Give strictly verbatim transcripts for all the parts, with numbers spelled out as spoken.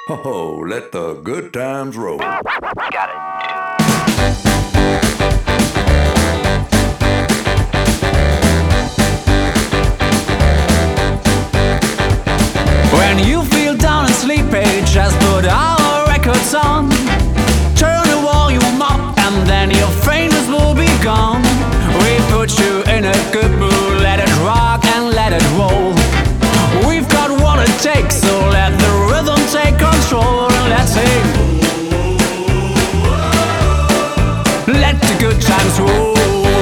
Oh, let the good times roll. Got it. When you feel down and sleepy, just put our records on. Turn the volume up and then your faintness will be gone. We put you in a good mood, let it rock and let it roll. We've got what it takes, so let the rhythm take control. And let's sing. Let the good times roll.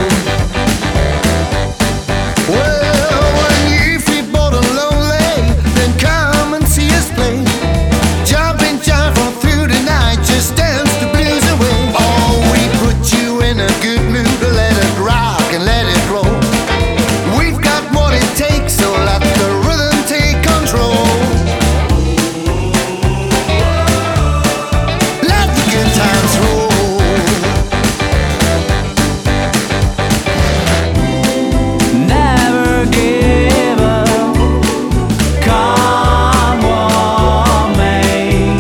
Well, when you feel bored and lonely, then come and see us play. Jump and jive all through the night, just dance the blues away. Oh, we put you in a good mood, let it rock and let it roll. We've got what it takes, so let the rhythm take control. Let the good times roll. Never give up. Come what may.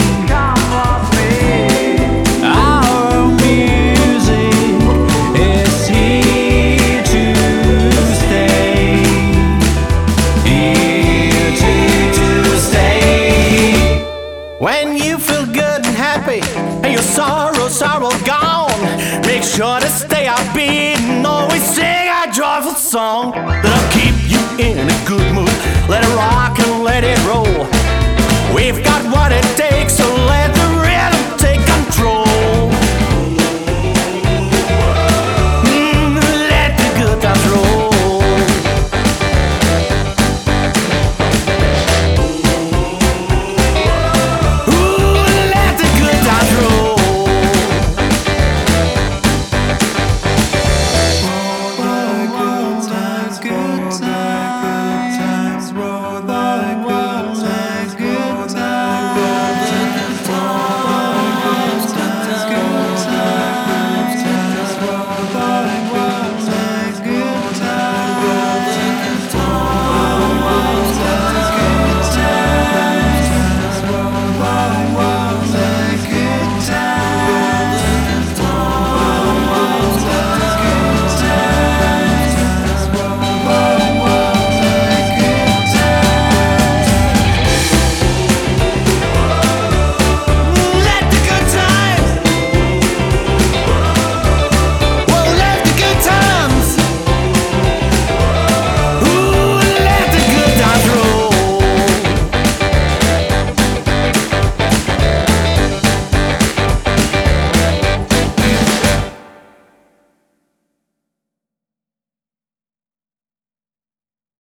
Our music is here to stay. Here to stay. When you feel good and happy and your sorrows are all gone, make sure to stay upbeat and always sing a joyful song that'll keep you in a good mood. Let it rock and let it roll. We've got